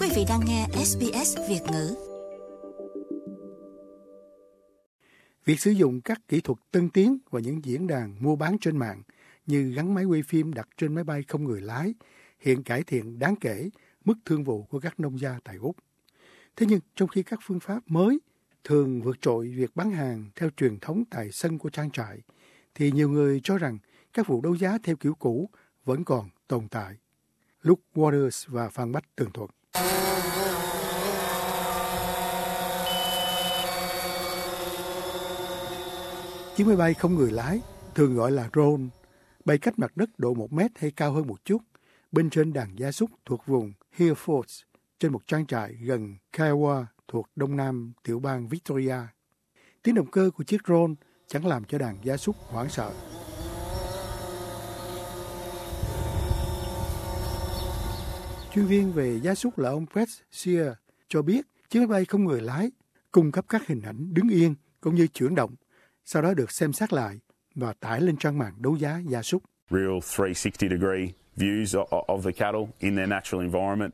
Quý vị đang nghe SBS Việt ngữ. Việc sử dụng các kỹ thuật tân tiến và những diễn đàn mua bán trên mạng như gắn máy quay phim đặt trên máy bay không người lái hiện cải thiện đáng kể mức thương vụ của các nông gia tại Úc. Thế nhưng trong khi các phương pháp mới thường vượt trội việc bán hàng theo truyền thống tại sân của trang trại, thì nhiều người cho rằng các vụ đấu giá theo kiểu cũ vẫn còn tồn tại. Luke Waters và Phan Bách tường thuật. Chiếc máy bay không người lái, thường gọi là drone, bay cách mặt đất độ 1 mét hay cao hơn một chút, bên trên đàn gia súc thuộc vùng Hereford, trên một trang trại gần Kiowa thuộc đông nam tiểu bang Victoria. Tiếng động cơ của chiếc drone chẳng làm cho đàn gia súc hoảng sợ. Chuyên viên về gia súc là ông Brett Shear cho biết chiếc máy bay không người lái cung cấp các hình ảnh đứng yên cũng như chuyển động, sau đó được xem xét lại và tải lên trang mạng đấu giá gia súc. Real 360-degree views of the cattle in their natural environment,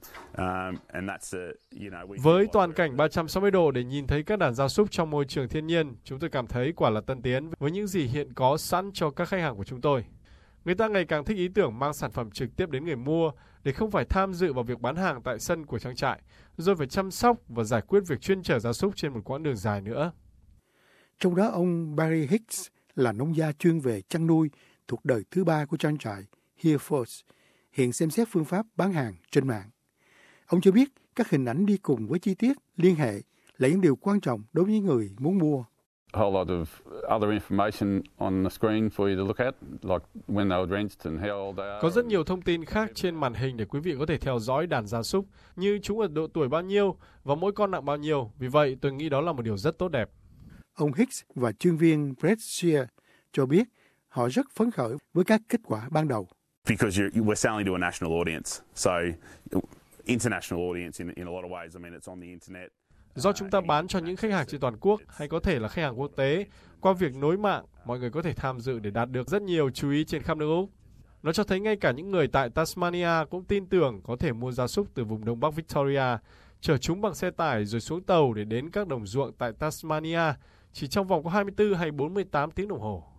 and that's với toàn cảnh 360 độ để nhìn thấy các đàn gia súc trong môi trường thiên nhiên, chúng tôi cảm thấy quả là tân tiến với những gì hiện có sẵn cho các khách hàng của chúng tôi. Người ta ngày càng thích ý tưởng mang sản phẩm trực tiếp đến người mua để không phải tham dự vào việc bán hàng tại sân của trang trại, rồi phải chăm sóc và giải quyết việc chuyên chở gia súc trên một quãng đường dài nữa. Trong đó ông Barry Hicks là nông gia chuyên về chăn nuôi thuộc đời thứ 3 của trang trại Hereford, hiện xem xét phương pháp bán hàng trên mạng. Ông cho biết các hình ảnh đi cùng với chi tiết liên hệ là những điều quan trọng đối với người muốn mua. a whole lot of other information on the screen for you to look at, like when they were drenched and how old they are. Có rất nhiều thông tin khác trên màn hình để quý vị có thể theo dõi đàn gia súc, như chúng ở độ tuổi bao nhiêu và mỗi con nặng bao nhiêu. Vì vậy, tôi nghĩ đó là một điều rất tốt đẹp. Ông Hicks và chuyên viên Brett Shear cho biết họ rất phấn khởi với các kết quả ban đầu. Because we're selling to a national audience, so international audience in a lot of ways. I mean, it's on the internet. Do chúng ta bán cho những khách hàng trên toàn quốc hay có thể là khách hàng quốc tế, qua việc nối mạng, mọi người có thể tham dự để đạt được rất nhiều chú ý trên khắp nước Úc. Nó cho thấy ngay cả những người tại Tasmania cũng tin tưởng có thể mua gia súc từ vùng Đông Bắc Victoria, chở chúng bằng xe tải rồi xuống tàu để đến các đồng ruộng tại Tasmania chỉ trong vòng có 24 hay 48 tiếng đồng hồ.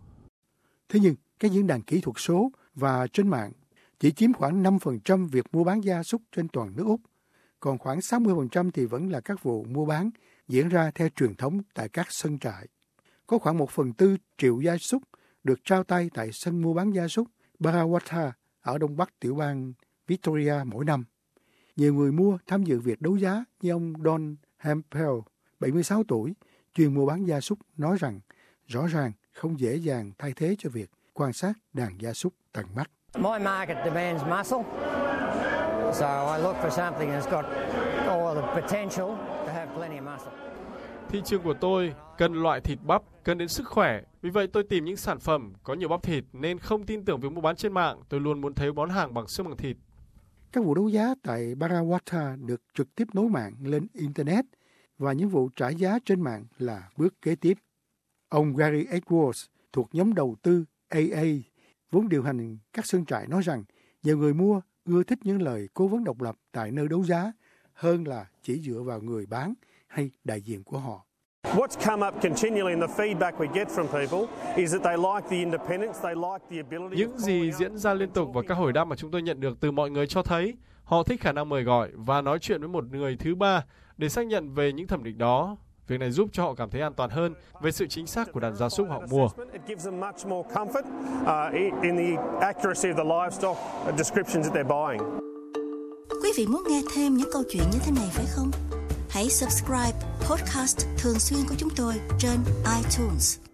Thế nhưng, các diễn đàn kỹ thuật số và trên mạng chỉ chiếm khoảng 5% việc mua bán gia súc trên toàn nước Úc, còn khoảng 60% thì vẫn là các vụ mua bán diễn ra theo truyền thống tại các sân trại. Có khoảng 1/4 triệu gia súc được trao tay tại sân mua bán gia súc Barrawatha ở đông bắc tiểu bang Victoria mỗi năm. Nhiều người mua tham dự việc đấu giá như ông Don Hampel, 76 tuổi, chuyên mua bán gia súc, nói rằng rõ ràng không dễ dàng thay thế cho việc quan sát đàn gia súc tận mắt. My market demands muscle, so I look for something that's got all the potential to have plenty of muscle. Thị trường của tôi cần loại thịt bắp, cần đến sức khỏe. Vì vậy tôi tìm những sản phẩm có nhiều bắp thịt nên không tin tưởng việc mua bán trên mạng. Tôi luôn muốn thấy món hàng bằng xương bằng thịt. Các vụ đấu giá tại Barrawatha được trực tiếp nối mạng lên Internet và những vụ trả giá trên mạng là bước kế tiếp. Ông Gary Edwards thuộc nhóm đầu tư AA, vốn điều hành các sân trại, nói rằng nhiều người mua ưa thích những lời cố vấn độc lập tại nơi đấu giá hơn là chỉ dựa vào người bán hay đại diện của họ. What's come up continually in the feedback we get from people is that they like the independence, they like the ability. Những gì diễn ra liên tục và các hồi đáp mà chúng tôi nhận được từ mọi người cho thấy họ thích khả năng mời gọi và nói chuyện với một người thứ ba để xác nhận về những thẩm định đó. Việc này giúp cho họ cảm thấy an toàn hơn về sự chính xác của đàn gia súc họ mua. It gives them much more comfort in the accuracy of the livestock descriptions that they're buying. Quý vị muốn nghe thêm những câu chuyện như thế này phải không? Hãy subscribe podcast thường xuyên của chúng tôi trên iTunes.